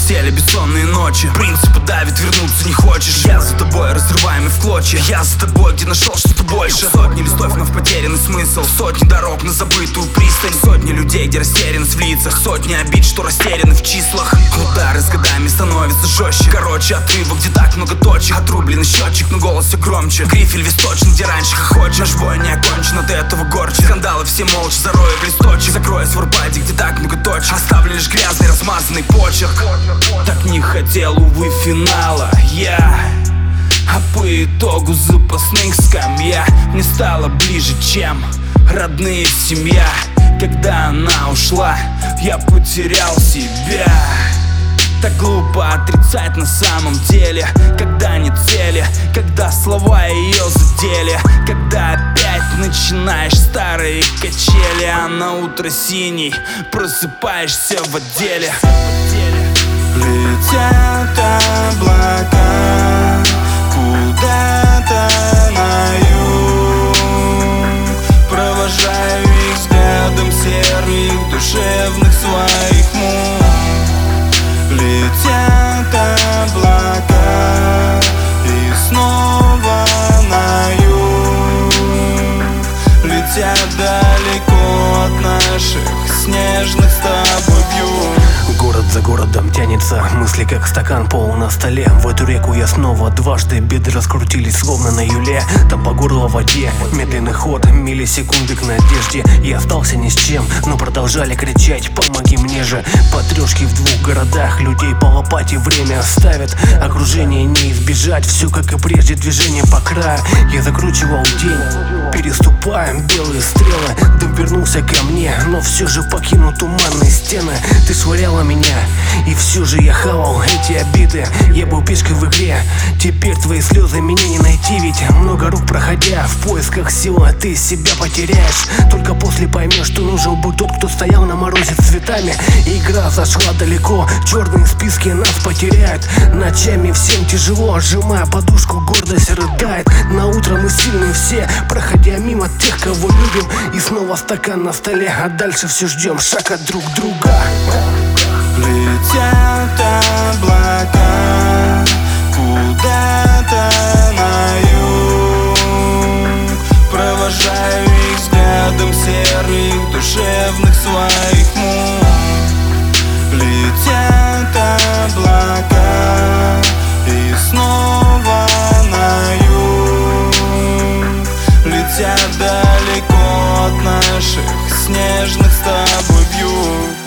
постели бессонные ночи. Принципы давит, вернуться не хочешь. Я за тобой, разрываемый в клочья. Я за тобой, где нашел что-то больше. Сотни листов, но в потерянный смысл. Сотни дорог на забытую пристань. Сотни людей, где растерянность в лицах. Сотни обид, что растеряны в числах. Удары с годами становятся жестче. Короче, отрывок, где так много точек. Отрубленный счетчик, но голос все громче. Грифель висточен, где раньше хохочешь. Наш бой не окончен, от этого горче. Скандалы все молча, зарою в листочек. Закрою сварпаде, где так много точек. Оставлю лишь грязный, размазанный почерк. Так не хотел, увы, финала я. А по итогу запасных скамья мне стало ближе, чем родные, семья. Когда она ушла, я потерял себя. Так глупо отрицать на самом деле, когда нет цели, когда слова ее задели, когда опять начинаешь старые качели, а на утро синий просыпаешься в отделе. Летят облака куда-то на юг, провожаю их взглядом серых душевных своих мук. Летят облака и снова на юг, летят далеко от наших снежных с тобой вьюг. Город за городом тянется, мысли как стакан пол на столе. В эту реку я снова дважды, беды раскрутились словно на юле. Там по горло в воде, медленный ход, миллисекунды к надежде. Я остался ни с чем, но продолжали кричать: помоги мне же. По трешке в двух городах, людей по лопате время оставят. Окружение не избежать, все как и прежде, движение по краю. Я закручивал день, переступая белые стрелы. Дым вернулся ко мне, но все же покинул туманные стены. Ты швыряла меня, и все же я хавал эти обиды. Я был пешкой в игре, теперь твои слезы меня не найти. Ведь много рук проходя, в поисках силы ты себя потеряешь. Только после поймешь, что нужен был тот, кто стоял на морозе с цветами. Игра зашла далеко, черные списки нас потеряют. Ночами всем тяжело, сжимая подушку, гордость рыдает. На утро мы сильные все, проходя мимо тех, кого любим. И снова стакан на столе, а дальше все ждем шаг от друг друга. Летят облака куда-то на юг, провожаю их взглядом серых душевных своих мук. Летят облака и снова на юг, летят далеко от наших снежных с тобой вьюг.